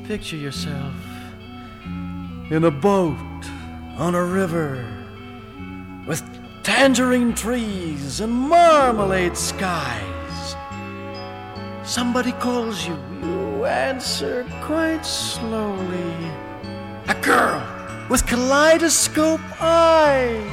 Picture yourself in a boat on a river with tangerine trees and marmalade skies. Somebody calls you. You answer quite slowly. A girl with kaleidoscope eyes.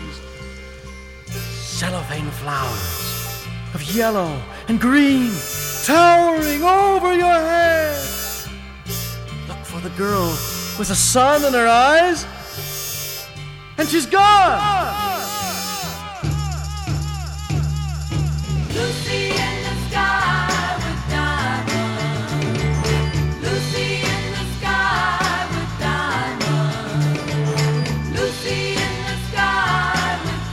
Cellophane flowers of yellow and green towering over your head. Look for the girl with the sun in her eyes, and she's gone. Lucy in the sky with diamonds. Lucy in the sky with diamonds. Lucy in the sky with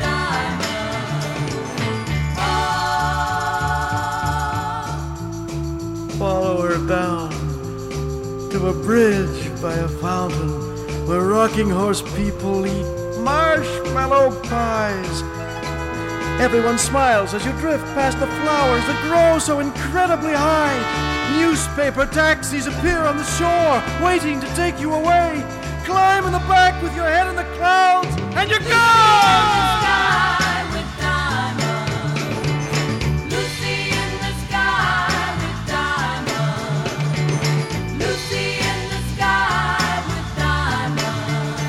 diamonds. Follow her down to a bridge by a fountain where rocking horse people eat marshmallow pies. Everyone smiles as you drift past the flowers that grow so incredibly high. Newspaper taxis appear on the shore, waiting to take you away. Climb in the back with your head in the clouds, and you're gone! Sky with diamonds. Lucy in the sky with diamonds. Lucy in the sky with diamonds.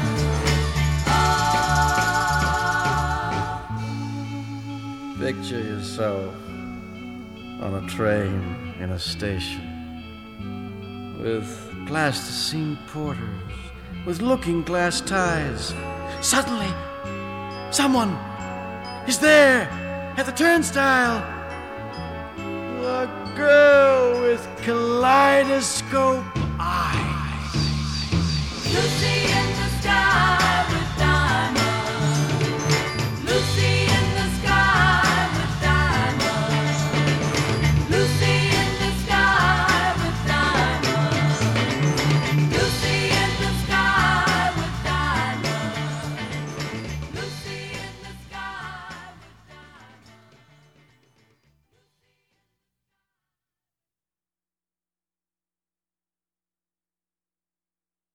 Oh. Picture yourself on a train in a station with plasticine porters with looking glass ties. Suddenly, someone is there at the turnstile. A girl with kaleidoscope